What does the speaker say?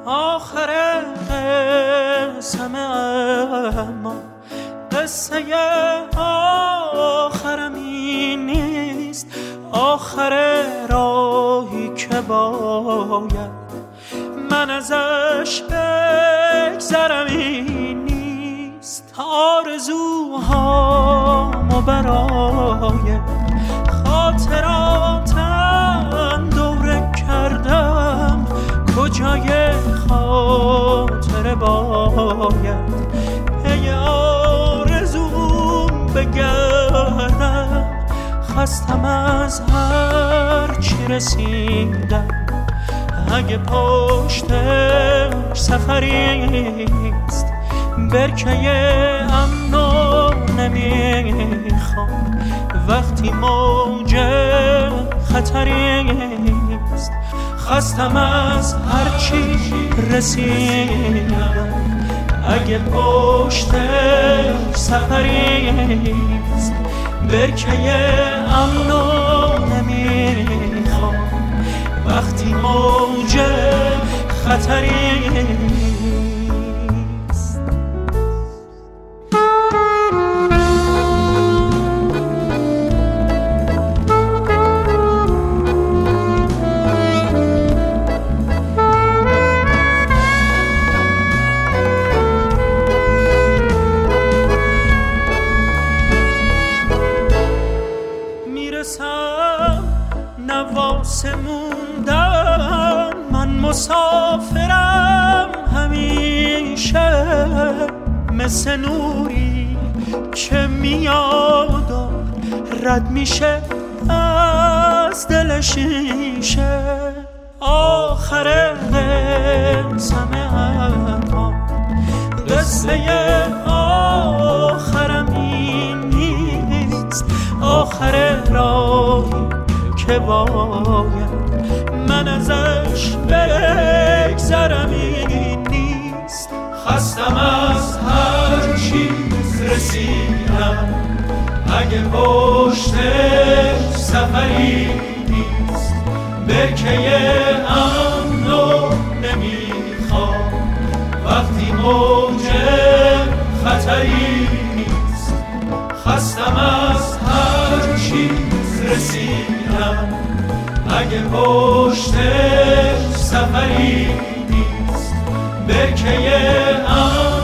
آخر قسمه، اما قصه آخرم این نیست. آخر راهی که باید من ازش بگذرم این نیست. آرزوهامو برای خاطراتم دوره کردم، کجای خاطره باید پی آرزوم بگردم. خستم از هر چی رسیدم، اگه پشتش سفریست برکه امنو نمیخوام وقتی موج خطریست. خستم از هر چی رسیدم، اگه پشتش سفریست برکه امنو نمیخوام وقتی موج خطریست. میرسم نواسه موندن، من مسافرم همیشه، مثل نوری که میاد و رد میشه از دل شیشه. آخر قسمه، اما قصه آخرم این نیست. آخر راهی که باید من ازش بگذرم این نیست. خستم از هر چی رسیدم، اگه پشتش سفری نیست برکه امنو نمیخوام وقتی موج خطری نیست. خستم از هر چی رسیدم، اگه پشتش سفری نیست برکه